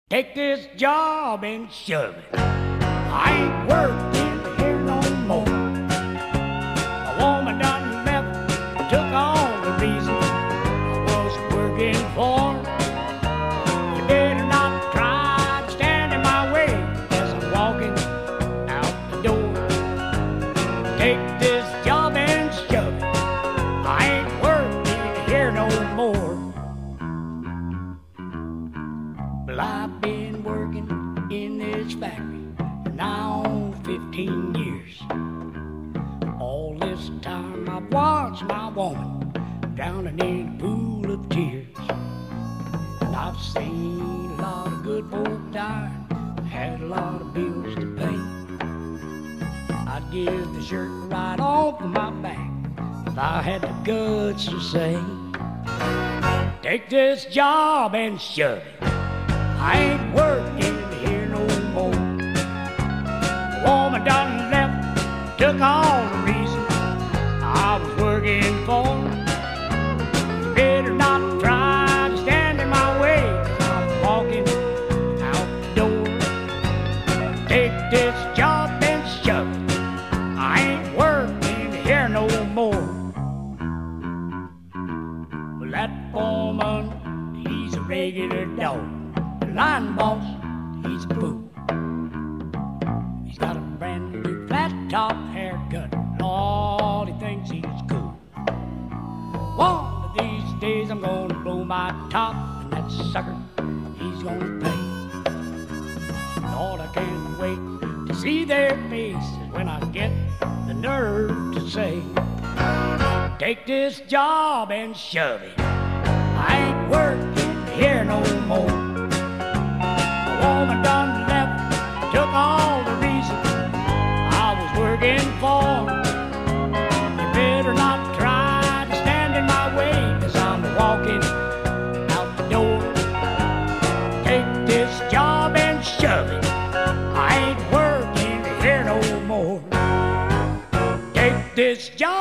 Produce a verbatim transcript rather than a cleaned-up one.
Take this job and shove it. I ain't working here no more. A woman done left, took all the reason I was working for. You better not try to stand in my way as I'm walking out the door. Take this job and shove it. I ain't working here no more. Well, I've been working in this factory for now fifteen years. All this time I've watched my woman drowning in a pool of tears. And I've seen a lot of good folk die, had a lot of bills to pay. I'd give the shirt right off of my back if I had the guts to say, take this job and shove it. I ain't working here no more. A woman done left, took all the reason I was working for. You better not try to stand in my way, 'cause I'm walking out the door. Take this job and shove it. I ain't working here no more. Well, that foreman, he's a regular dog. Line boss, he's a fool. He's got a brand new flat top haircut. Lord, he thinks he's cool. One of these days I'm gonna blow my top, and that sucker, he's gonna pay. Lord, I can't wait to see their faces when I get the nerve to say, take this job and shove it. I ain't working here no more. Woman done left, took all the reason I was working for. You better not try to stand in my way, 'cause I'm walking out the door. Take this job and shove it. I ain't working here no more. Take this job